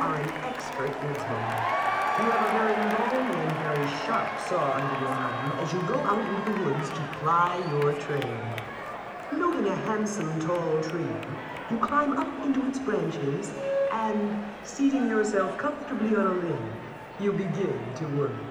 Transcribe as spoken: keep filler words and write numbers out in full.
are an expert woodsman. You have a very long and very sharp saw under your arm as you go out into the woods to ply your trade. Noting a handsome tall tree, you climb up into its branches and, seating yourself comfortably on a limb, you begin to work.